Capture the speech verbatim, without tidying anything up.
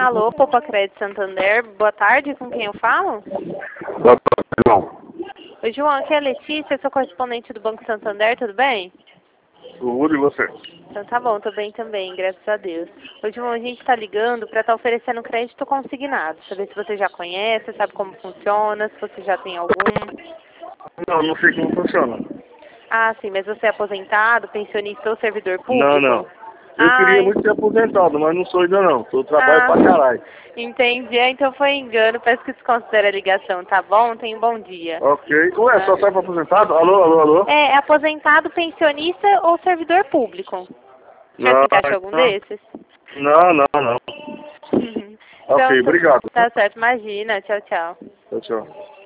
Alô, Poupa Crédito Santander, boa tarde, com quem eu falo? Boa tarde, João. Oi, João, aqui é a Letícia, sou correspondente do Banco Santander, tudo bem? Tudo e você? Então tá bom, tô bem também, graças a Deus. Ô, João, a gente tá ligando pra estar oferecendo crédito consignado, saber se você já conhece, sabe como funciona, se você já tem algum. Não, não sei como funciona. Ah, sim, mas você é aposentado, pensionista ou servidor público? Não, não. Eu queria Ai. muito ser aposentado, mas não sou ainda não. Eu trabalho Ah, pra caralho. entendi. Ah, então foi engano, peço que desconsidere a ligação, tá bom? Tenha um bom dia. Ok. Ué, só sai pra aposentado? Alô, alô, alô? É, aposentado, pensionista ou servidor público? Já se Não, encaixa algum não, desses? não, não, não. Então, Ok, tá obrigado. tá certo, imagina. Tchau, tchau. Tchau, tchau.